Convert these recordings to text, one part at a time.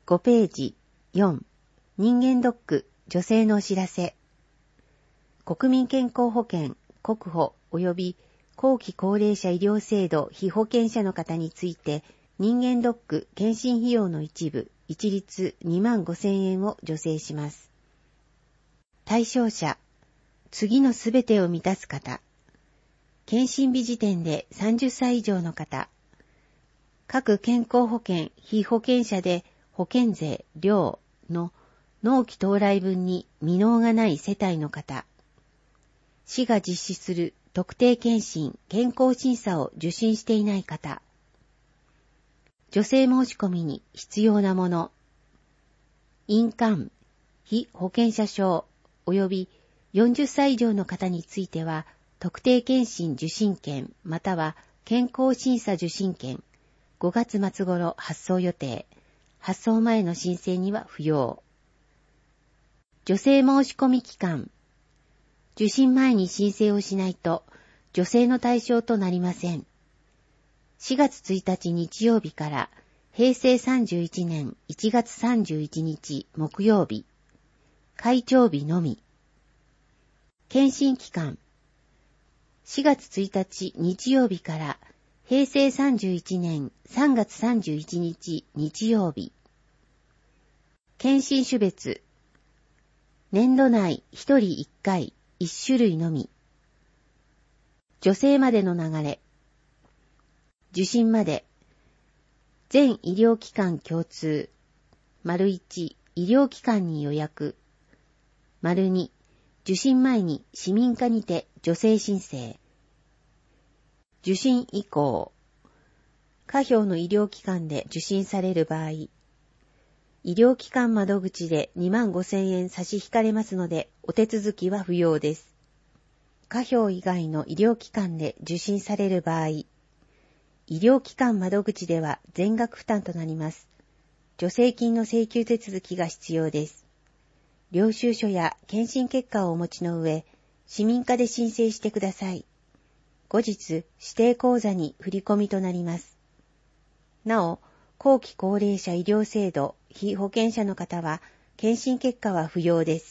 5ページ4、人間ドック助成のお知らせ。国民健康保険、国保及び後期高齢者医療制度被保険者の方について、人間ドック検診費用の一部、一律25,000円を助成します。対象者、次のすべてを満たす方。検診日時点で30歳以上の方。各健康保険、被保険者で保険税、料の納期到来分に未納がない世帯の方。市が実施する特定健診、健康審査を受診していない方。助成申し込みに必要なもの。印鑑、被保険者証及び40歳以上の方については、特定健診受診券または健康審査受診券、5月末頃発送予定。発送前の申請には不要。助成申し込み期間。受診前に申請をしないと、助成の対象となりません。4月1日日曜日から平成31年1月31日木曜日。開帳日のみ。検診期間。4月1日日曜日から平成31年3月31日日曜日。検診種別。年度内1人1回1種類のみ。助成までの流れ。受診まで。全医療機関共通。①医療機関に予約。②受診前に市民課にて助成申請。受診以降。下表の医療機関で受診される場合、医療機関窓口で25,000円差し引かれますので、お手続きは不要です。下表以外の医療機関で受診される場合、医療機関窓口では全額負担となります。助成金の請求手続きが必要です。領収書や検診結果をお持ちの上、市民課で申請してください。後日、指定口座に振り込みとなります。なお、後期高齢者医療制度被保険者の方は、検診結果は不要です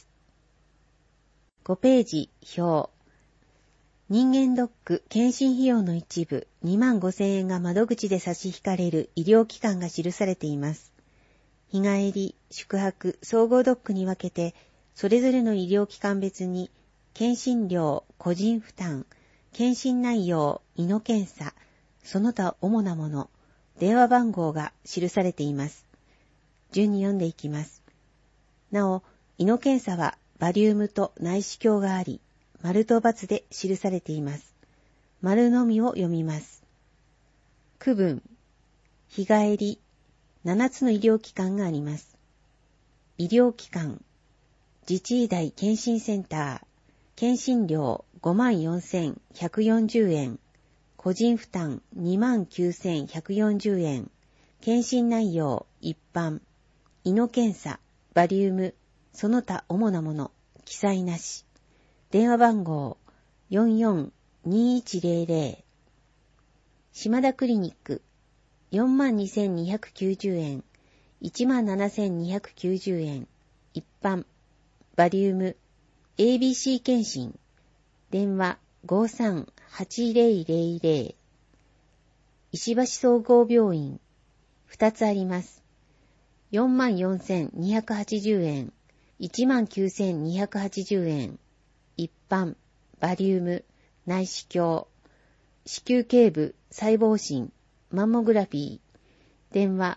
。5ページ表。人間ドック検診費用の一部25,000円が窓口で差し引かれる医療機関が記されています。日帰り、宿泊、総合ドックに分けて、それぞれの医療機関別に、検診料、個人負担、検診内容、胃の検査、その他主なもの、電話番号が記されています。順に読んでいきます。なお、胃の検査はバリウムと内視鏡があり、丸と×で記されています。丸のみを読みます。区分、日帰り、7つの医療機関があります。医療機関、自治医大検診センター、検診料 54,140 円、個人負担 29,140 円、検診内容一般、胃の検査、バリウム、その他主なもの、記載なし。電話番号442100。島田クリニック、42,290円、17,290円、一般、バリウム、ABC 検診、電話538000。石橋総合病院、2つあります。44,280円、19,280円、一般、バリウム、内視鏡、子宮頸部、細胞診、マンモグラフィー、電話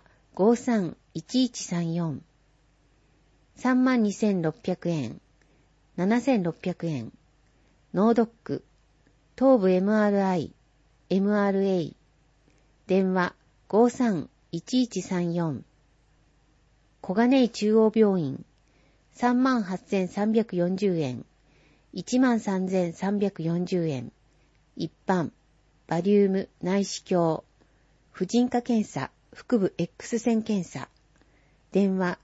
531134、32,600円、7,600円、脳ドック、頭部 MRI、MRA、電話531134、小金井中央病院、38,340円、13,340円、一般、バリウム、内視鏡、婦人科検査、腹部 X 線検査、電話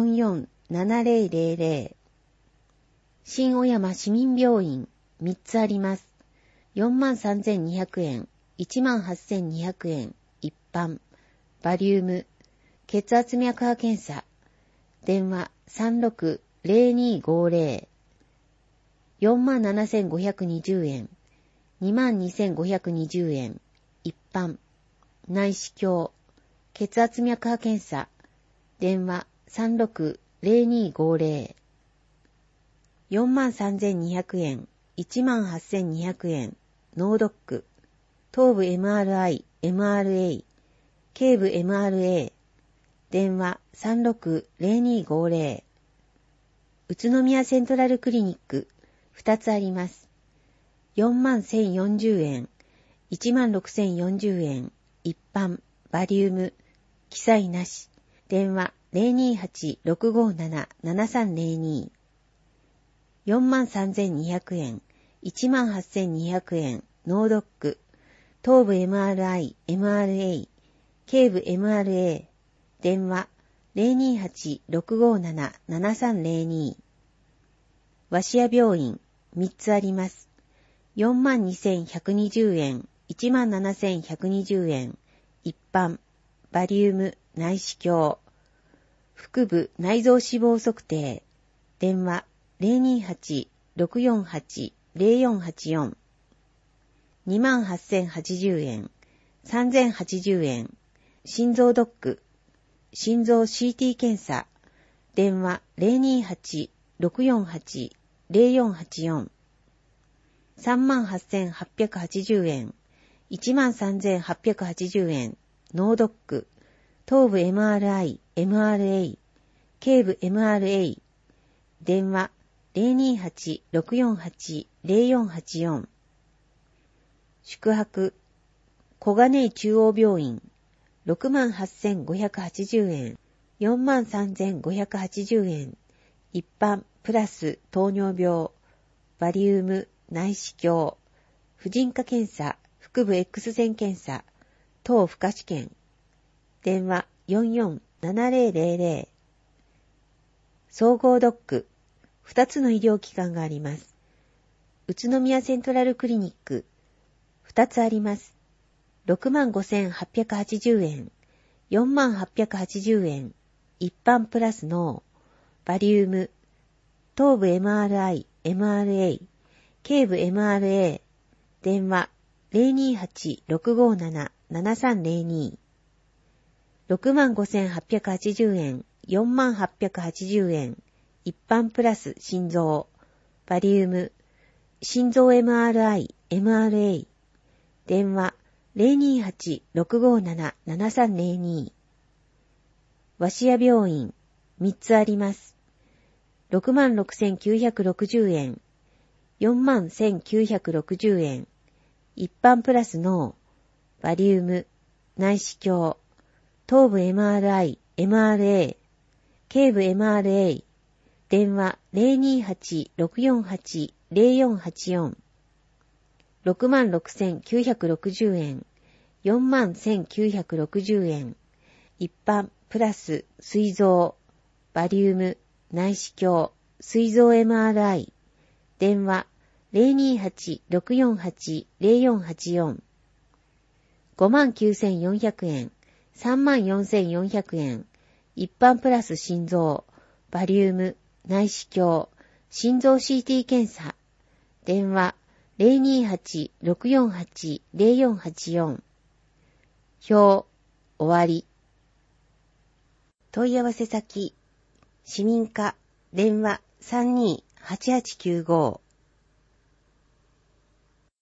447000。新小山市民病院、3つあります。43,200円、18,200円、一般、バリウム、 血圧脈波検査、電話36-0250、47,520円、22,520円、一般、内視鏡、血圧脈波検査、電話36-0250、43,200円、18,200円、脳ドック、頭部 MRI、MRA、頸部 MRA、電話36-0250、宇都宮セントラルクリニック、2つあります。41,040円、16,040円、一般、バリウム、記載なし、電話028-657-7302、43,200円、18,200円、脳ドック、頭部 MRI、MRA、頸部 MRA、電話028-657-7302、鷲屋病院、3つあります。42,120円、17,120円、一般、バリウム、内視鏡、腹部内臓脂肪測定、電話028-648-0484、28,080円、3,080円、心臓ドック、心臓 CT 検査、電話028-648-0484、38,880円、13,880円、脳ドック、頭部 MRI、MRA、頸部 MRA、電話028-648-0484、宿泊、小金井中央病院、68,580円、43,580円、一般プラス糖尿病、バリウム、内視鏡、婦人科検査、腹部 X 線検査、等負荷試験、電話44-7000、総合ドック、2つの医療機関があります。宇都宮セントラルクリニック、2つあります。65,880円、48,880円、一般プラスのバリウム、頭部 MRI、MRA、頸部 MRA、電話028-657-7302、65,880円、48,880円、一般プラス心臓、バリウム、心臓 MRI、MRA、電話028-657-7302、鷲屋病院、3つあります。66,960円、41,960円、一般プラスのバリウム、内視鏡、頭部 MRI、MRA、頸部 MRA、電話028-648-0484、66,960円、41,960円、一般プラス膵臓、バリウム、内視鏡、膵臓 MRI、電話028-648-0484、59,400円、34,400円、一般プラス心臓、バリウム、内視鏡、心臓 CT 検査、電話028-648-0484、表、終わり。問い合わせ先、市民課、電話32-8895